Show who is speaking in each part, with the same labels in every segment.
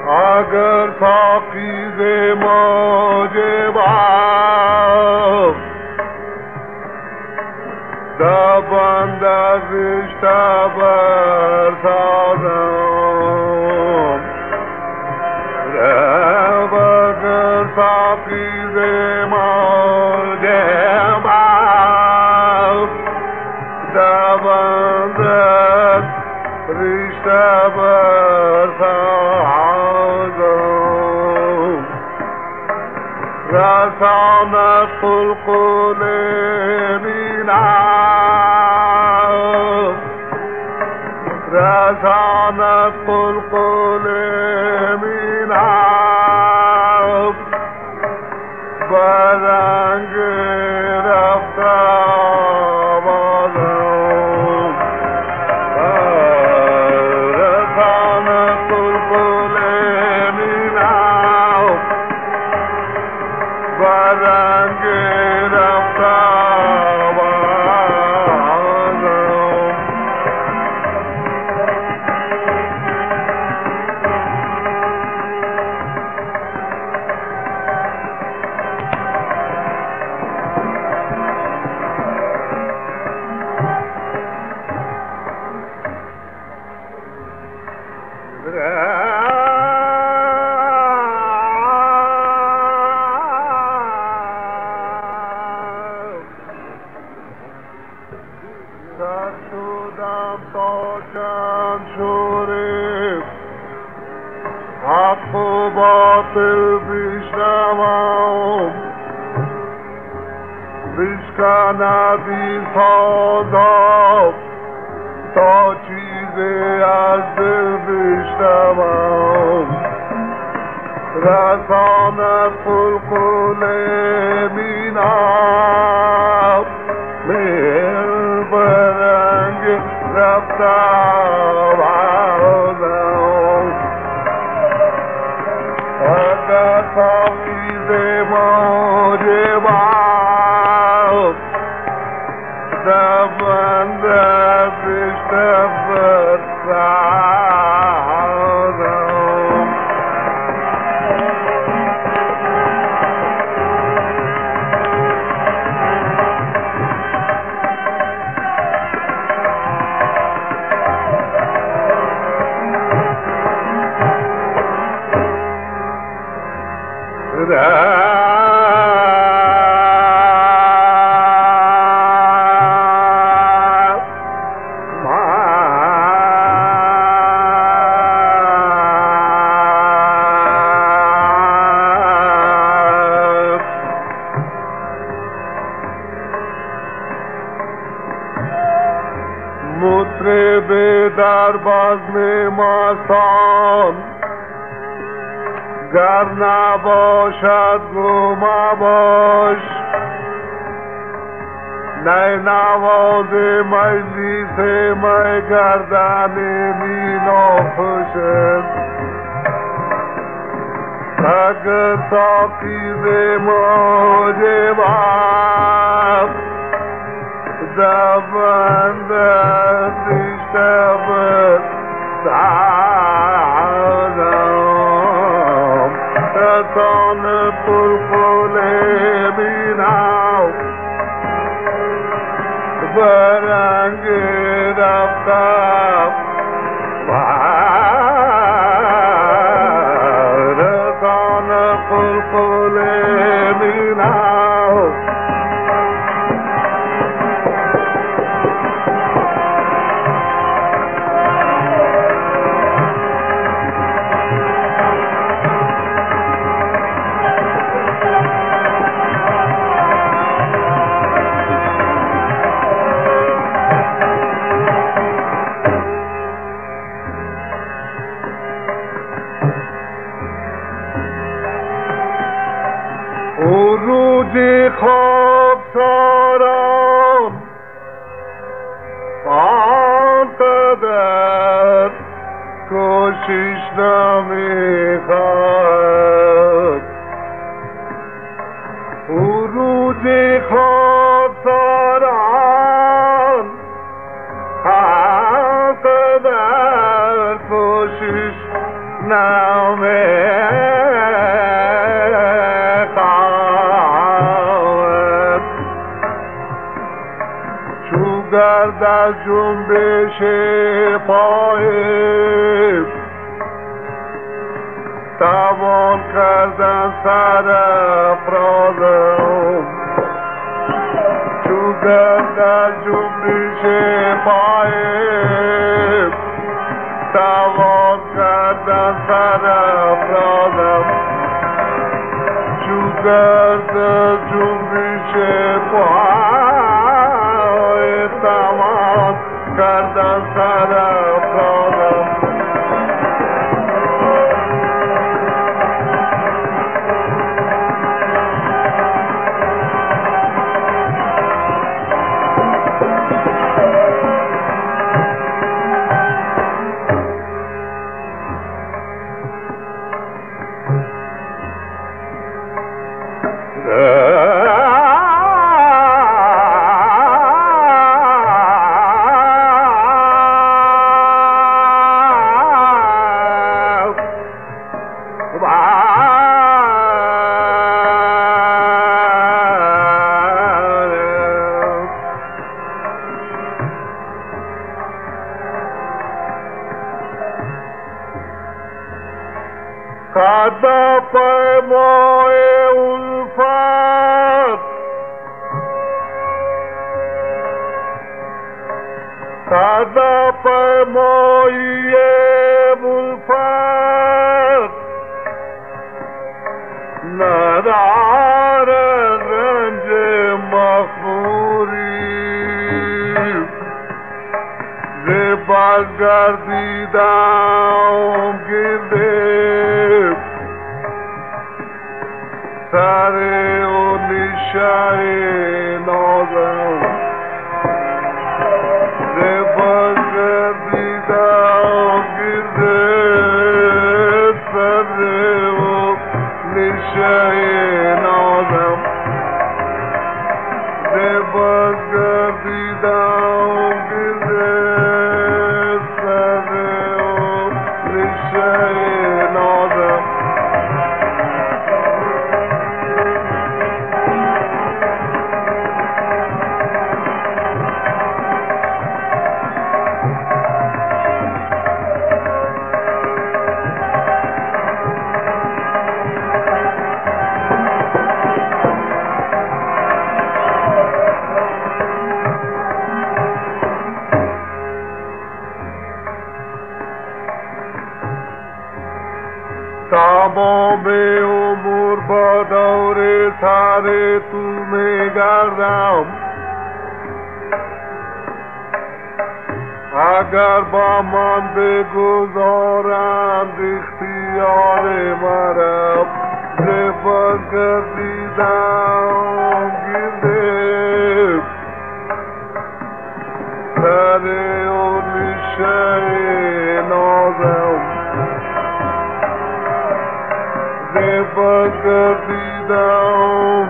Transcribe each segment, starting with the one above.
Speaker 1: اگر تاقیز موجبم دبند از رشته برسازم رب اگر تاقیز موجبم دبند از رشته برسازم رسانت قلقل مینم رسانت قلقل مینم برنگ رفته آبادم رسانت قلقل مینم برنگ رفته شدم تا چند شوره حق و باطل بشنوم بشکند این سازم تا چیزی از دل بشنوم رسانت قلقل مینم برنگ رفته آبادم اگر تاقیز موجبم دبند از رشته برسازم مطرب در بزم مستان گر نباشد گو مباش نه نواز مجلس می گردن می ناخوشد اگر تاقیز موجبم دبند از رشته برسازم رسانت قلقل مینم برنگ رفته رسانت قلقل مینم عروج خواب ساران آنقدر کوشش نمیخواد عروج خواب ساران آنقدر کوشش نام قامت چو گرد از جنبش پای توان کردن سرافرازم چو گرد از جنبش پای توان کردن سرافرازم چو گرد از جنبش پای توان کردن سرافرازم قد پیمای الفت قد پیمای الفت ندارد رنج مخموری زبر گردیدم گرده سر و نیشه نازم زبر گردیدم گرده سر و نیشه نازم زبر گردیدم گرده سر و نیشه نازم تمام امور با دور سر تو میگردم اگر با من بگذارند اختیار مرا زبر گردیدم گرده سر و نیشه نازم زبر گردیدم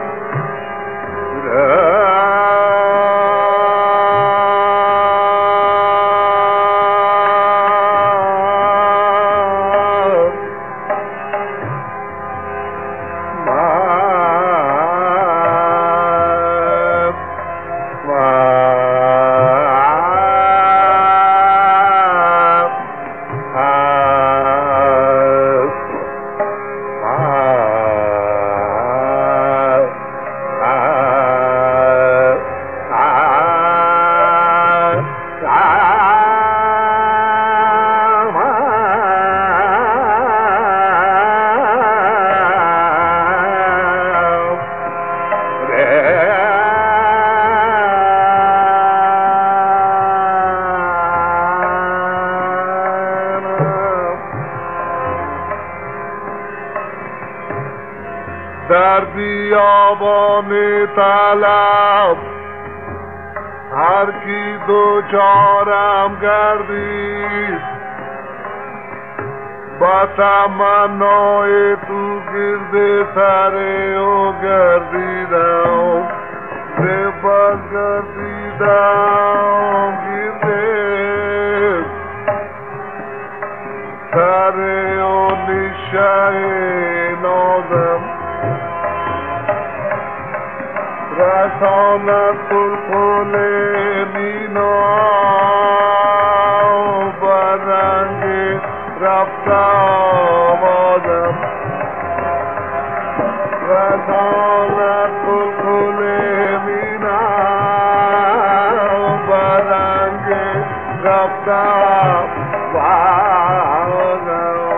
Speaker 1: در بیابان طلب هر کی دوچارم گردید با تمنای تو گرد سر او گردیدم زبر گردیدم گرده سر و نیشه نازم رسانت القل مینا برنگ رفت آمادم رسانت القل مینا برنگ رفت آمادم